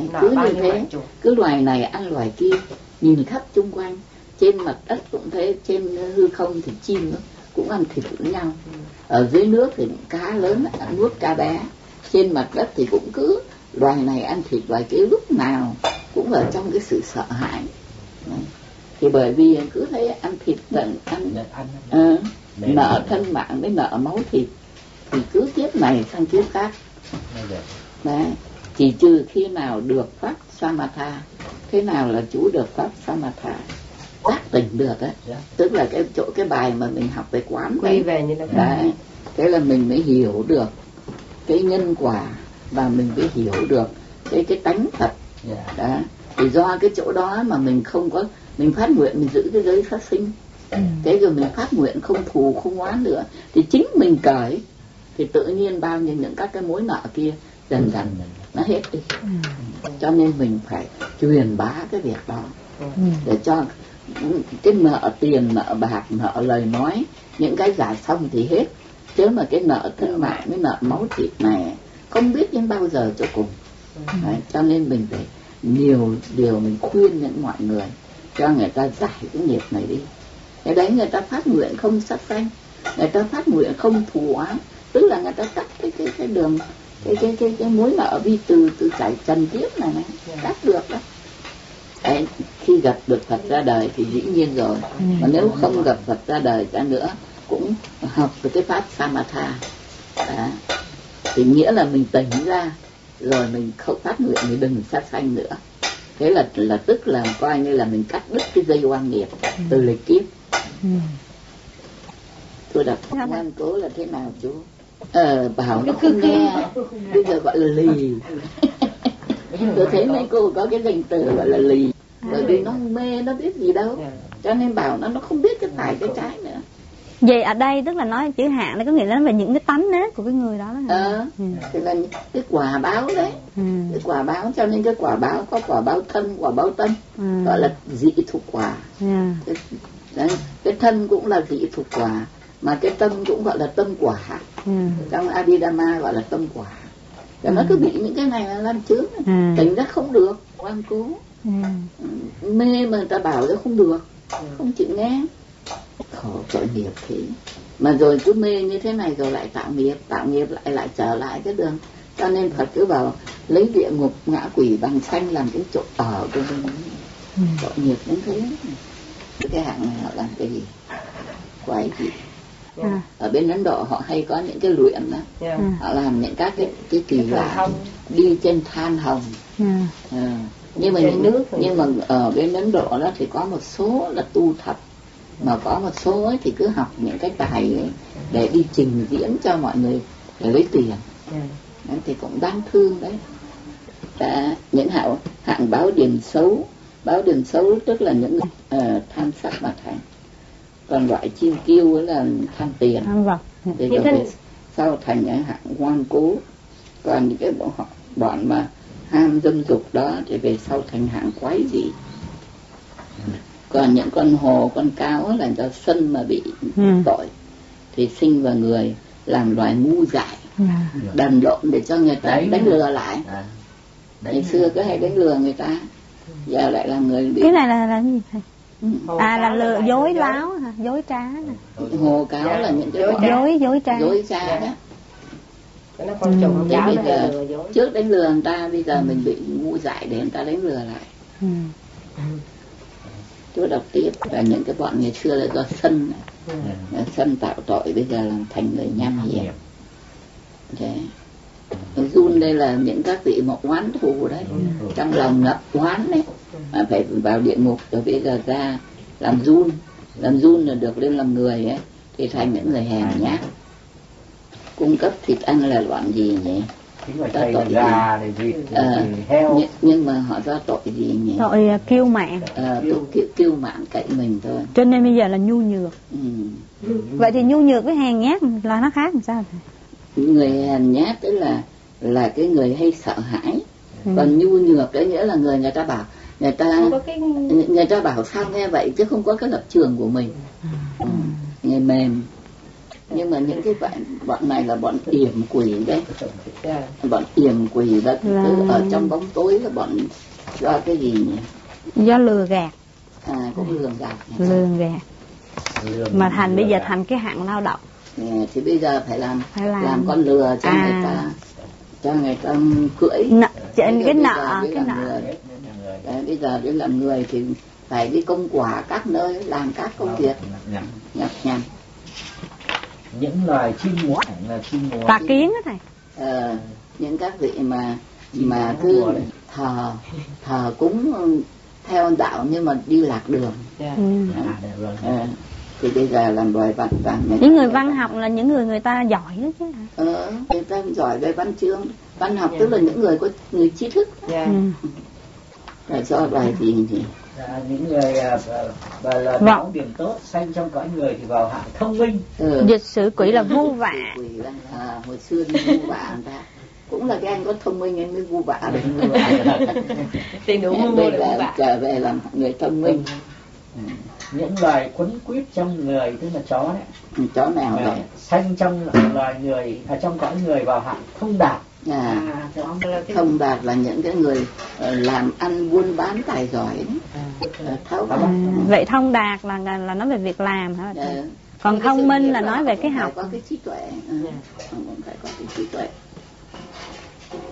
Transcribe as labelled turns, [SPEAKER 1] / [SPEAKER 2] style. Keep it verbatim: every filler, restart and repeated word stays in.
[SPEAKER 1] cứ như thế, cứ loài này ăn loài kia, nhìn khắp chung quanh, trên mặt đất cũng thế, trên hư không thì chim nó cũng ăn thịt lẫn nhau, ở dưới nước thì cá lớn ăn nuốt cá bé, trên mặt đất thì cũng cứ loài này ăn thịt loài kia, lúc nào cũng ở trong cái sự sợ hãi. Thì bởi vì cứ thấy ăn thịt tận ăn uh, nợ thân mạng với nợ máu thịt, thì cứ kiếp này sang kiếp khác. Đấy, chỉ trừ khi nào được pháp samatha. Thế nào là chú được pháp samatha? Giác tỉnh được ấy, tức là cái chỗ cái bài mà mình học về quán
[SPEAKER 2] quay về như là
[SPEAKER 1] đấy, thế là mình mới hiểu được cái nhân quả, và mình mới hiểu được cái cái tánh thật. Đó, thì do cái chỗ đó mà mình không có, mình phát nguyện mình giữ cái giới sát sinh, thế rồi mình phát nguyện không thù không oán nữa, thì chính mình cởi, thì tự nhiên bao nhiêu những các cái mối nợ kia dần dần nó hết đi. Cho nên mình phải truyền bá cái việc đó, để cho cái nợ tiền, nợ bạc, nợ lời nói, những cái giả xong thì hết, chứ mà cái nợ thân mạng với nợ máu thịt này không biết đến bao giờ cho cùng. Đấy, cho nên mình phải nhiều điều mình khuyên những mọi người cho người ta giải cái nghiệp này đi. Cái đấy người ta phát nguyện không sát sanh, người ta phát nguyện không thù oán, tức là người ta cắt cái cái cái đường cái cái cái cái mối nợ vi từ từ trải trần kiếp này này, cắt được đó. Đấy, khi gặp được Phật ra đời thì dĩ nhiên rồi, mà nếu không gặp Phật ra đời ra nữa cũng học được cái pháp samatha. Đó, thì nghĩa là mình tỉnh ra rồi mình không phát nguyện mình đừng sát sanh nữa. Thế là là tức là coi như là mình cắt đứt cái dây oan nghiệp từ lịch kiếp. Tôi đọc ngoan cố là thế nào chú? Ờ, bảo nó không nghe, bây giờ gọi là lì. Tôi thấy mấy cô có cái danh từ gọi là lì, bởi vì nó mê, nó biết gì đâu, cho nên bảo nó nó không biết cái phải cái trái nữa.
[SPEAKER 3] Vậy ở đây tức là nói chữ hạn là có nghĩa là về những cái tánh nết của cái người đó đó hả?
[SPEAKER 1] Ờ, ừ. Thì là cái quả báo đấy, ừ. Cái quả báo, cho nên cái quả báo có quả báo thân, quả báo tâm, ừ. Gọi là dị thục quả. Yeah. Cái, đấy, cái thân cũng là dị thục quả, mà cái tâm cũng gọi là tâm quả. Ừ. Trong Abhidhamma gọi là tâm quả. Cho ừ. Nó cứ bị những cái này là làm chướng, ừ. Tỉnh ra không được, ngoan cố, ừ. Mê mà người ta bảo ra không được, không chịu nghe. Khổ tội nghiệp thế. Mà rồi cứ mê như thế này rồi lại tạo nghiệp, tạo nghiệp lại lại trở lại cái đường. Cho nên Phật cứ bảo lấy địa ngục ngã quỷ bằng xanh làm cái chỗ ở của mình. Ừ. Tội nghiệp đến thế. Cái hạng này họ làm cái gì? Quái gì? À. Ở bên Ấn Độ họ hay có những cái luyện đó. Yeah. Họ làm những các cái, cái kỳ lạ đi trên than hồng. Yeah. À. Nhưng mà những nước nhưng mà ở bên Ấn Độ đó thì có một số là tu thật, mà có một số ấy thì cứ học những cái tài ấy để đi trình diễn cho mọi người để lấy tiền. Đấy, thì cũng đáng thương đấy. Đã, những hạng hạng báo điểm xấu, báo điểm xấu tức là những uh, tham sắc mà thành. Còn loại chiêu kiêu là tham tiền, thì rồi về sau thành những hạng ngoan cố. Còn những cái bọn họ bọn mà ham dâm dục đó thì về sau thành hạng quái dị. Còn những con hồ, con cáo là do sân mà bị ừ. tội thì sinh vào người làm loài ngu dại, yeah. Đần độn để cho người ta đấy, đánh lừa lại. À, ngày xưa cứ hay đánh lừa người ta, giờ lại là người bị.
[SPEAKER 3] Cái này là là gì thầy? Ừ. À là lừa dối láo hả? Dối trá nè.
[SPEAKER 1] Hồ cáo yeah. Là những cái
[SPEAKER 3] dối dối, dối trá.
[SPEAKER 1] Dối trá yeah. Đó.
[SPEAKER 2] Nó con trùng
[SPEAKER 1] ừ. Bây giờ trước đánh lừa người ta, bây giờ ừ. Mình bị ngu dại để người ta đánh lừa lại. Ừ. Chú đọc tiếp là những cái bọn ngày xưa là do sân, ừ. Sân tạo tội, bây giờ làm thành người nham hiểm. Run đây là những các vị một oán thù đấy, ừ. Trong lòng ngập oán đấy, mà phải vào địa ngục rồi bây giờ ra làm run, làm run là được lên làm người ấy, thì thành những người hèn nhát. Cung cấp thịt ăn là loạn gì nhỉ?
[SPEAKER 4] Tội gì?
[SPEAKER 1] À, nhưng, nhưng mà họ do tội gì nhỉ?
[SPEAKER 3] Tội uh, kiêu mạn.
[SPEAKER 1] À, kiêu, kiêu mạn cậy mình thôi.
[SPEAKER 3] Cho nên bây giờ là nhu nhược.
[SPEAKER 1] Ừ.
[SPEAKER 3] Vậy thì nhu nhược với hèn nhát là nó khác làm sao?
[SPEAKER 1] Người hèn nhát tức là là cái người hay sợ hãi. Ừ. Còn nhu nhược đấy nghĩa là người người ta bảo người ta cái... người ta bảo sao nghe vậy chứ không có cái lập trường của mình. Ừ. Ừ. Người mềm. Nhưng mà những cái bạn bọn này là bọn yểm quỷ đấy.
[SPEAKER 2] Dạ.
[SPEAKER 1] Bọn yểm quỷ đó,
[SPEAKER 3] Là...
[SPEAKER 1] cứ ở trong bóng tối là bọn do cái gì nhỉ?
[SPEAKER 3] Do lừa gạt.
[SPEAKER 1] À, cũng lường gạt.
[SPEAKER 3] Lường gạt.
[SPEAKER 4] Lường,
[SPEAKER 3] mà thành
[SPEAKER 4] lừa
[SPEAKER 3] bây giờ
[SPEAKER 4] gạt.
[SPEAKER 3] thành cái hạng lao động.
[SPEAKER 1] Thì, thì bây giờ phải làm
[SPEAKER 3] phải làm,
[SPEAKER 1] làm con lừa cho
[SPEAKER 3] à.
[SPEAKER 1] người ta, cho người ta cưỡi.
[SPEAKER 3] Nợ, cái
[SPEAKER 1] bây
[SPEAKER 3] nợ,
[SPEAKER 1] giờ
[SPEAKER 3] cái nợ.
[SPEAKER 1] Người. Đấy, bây giờ để làm người thì phải đi công quả các nơi, làm các công việc nhọc nhằn.
[SPEAKER 4] Những loài chim múa là chim múa.
[SPEAKER 3] Tà kiến đó thầy.
[SPEAKER 1] Ờ, những các vị mà mà cứ thờ thờ cúng theo đạo nhưng mà đi lạc đường.
[SPEAKER 2] Dạ.
[SPEAKER 3] Ừ.
[SPEAKER 1] Ờ, thì bây giờ làm loài vật và
[SPEAKER 3] những người văn học là những người người ta giỏi đó chứ hả?
[SPEAKER 1] Ờ, người ta giỏi về văn chương, văn học tức là những người có người trí thức.
[SPEAKER 2] Dạ.
[SPEAKER 3] Ừ.
[SPEAKER 1] Rồi cho loài gì thì
[SPEAKER 4] À, những người và uh, là báo điểm tốt sanh trong cõi người thì vào hạng thông minh.
[SPEAKER 1] Ừ.
[SPEAKER 3] Dịch sử quỷ là vu vạ.
[SPEAKER 1] Quỷ là à, hồi xưa đi vu vạ người ta cũng là cái anh có thông minh anh mới vu vạ được.
[SPEAKER 2] Tiền đủ mua
[SPEAKER 1] đây
[SPEAKER 2] được
[SPEAKER 1] là
[SPEAKER 2] vạ.
[SPEAKER 1] trở về làm người thông minh.
[SPEAKER 4] Ừ. Những loài quấn quýt trong người tức là chó đấy.
[SPEAKER 1] Ừ, chó nào đấy
[SPEAKER 4] sanh trong loài người à, trong cõi người vào hạng thông đạt.
[SPEAKER 1] À,
[SPEAKER 2] À,
[SPEAKER 1] thông đạt là những cái người uh, làm ăn buôn bán tài giỏi đấy. Uh, tháo
[SPEAKER 3] À, vậy thông đạt là là nói về việc làm hả?
[SPEAKER 1] uh,
[SPEAKER 3] Còn thông minh là nói về cái học.
[SPEAKER 1] phải có cái trí tuệ. Uh, phải có cái trí tuệ.